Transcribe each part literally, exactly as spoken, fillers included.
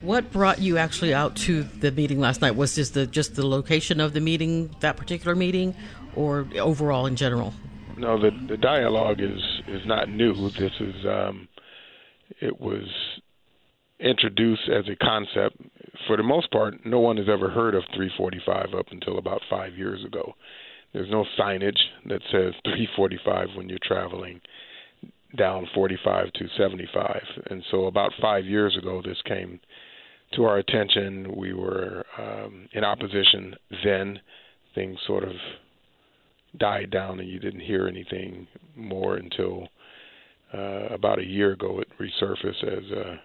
What brought you actually out to the meeting last night? Was this the just the location of the meeting, that particular meeting, or overall in general? No, the the dialogue is is not new. This is um, it was introduced as a concept. For the most part, no one has ever heard of three forty-five up until about five years ago. There's no signage that says three forty-five when you're traveling down forty-five to seventy-five. And so about five years ago, this came to our attention. We were um, in opposition then. Things sort of died down and you didn't hear anything more until uh, about a year ago it resurfaced as a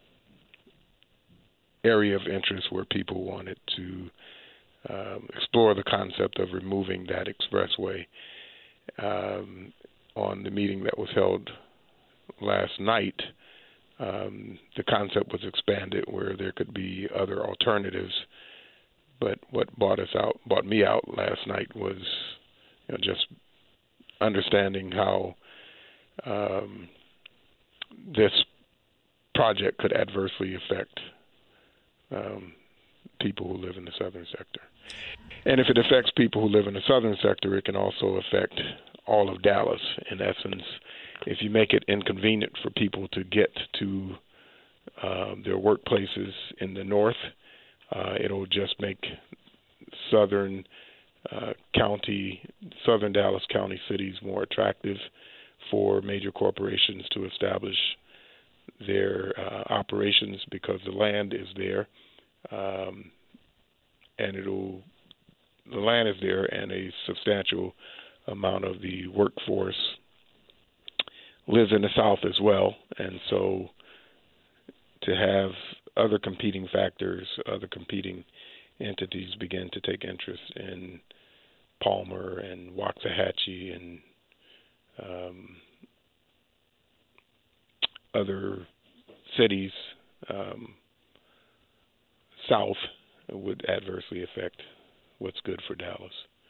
area of interest where people wanted to um, explore the concept of removing that expressway. Um, on the meeting that was held last night, um, the concept was expanded where there could be other alternatives. But what brought us out, brought me out last night was you know, just understanding how um, this project could adversely affect um, people who live in the southern sector. And if it affects people who live in the southern sector, it can also affect all of Dallas. In essence, if you make it inconvenient for people to get to um, their workplaces in the north, uh, it'll just make southern uh, county, southern Dallas County cities more attractive for major corporations to establish their uh, operations because the land is there, um, and it'll the land is there, and a substantial amount of the workforce lives in the South as well. And so to have other competing factors, other competing entities begin to take interest in Palmer and Waxahachie and um, other cities um, south would adversely affect what's good for Dallas.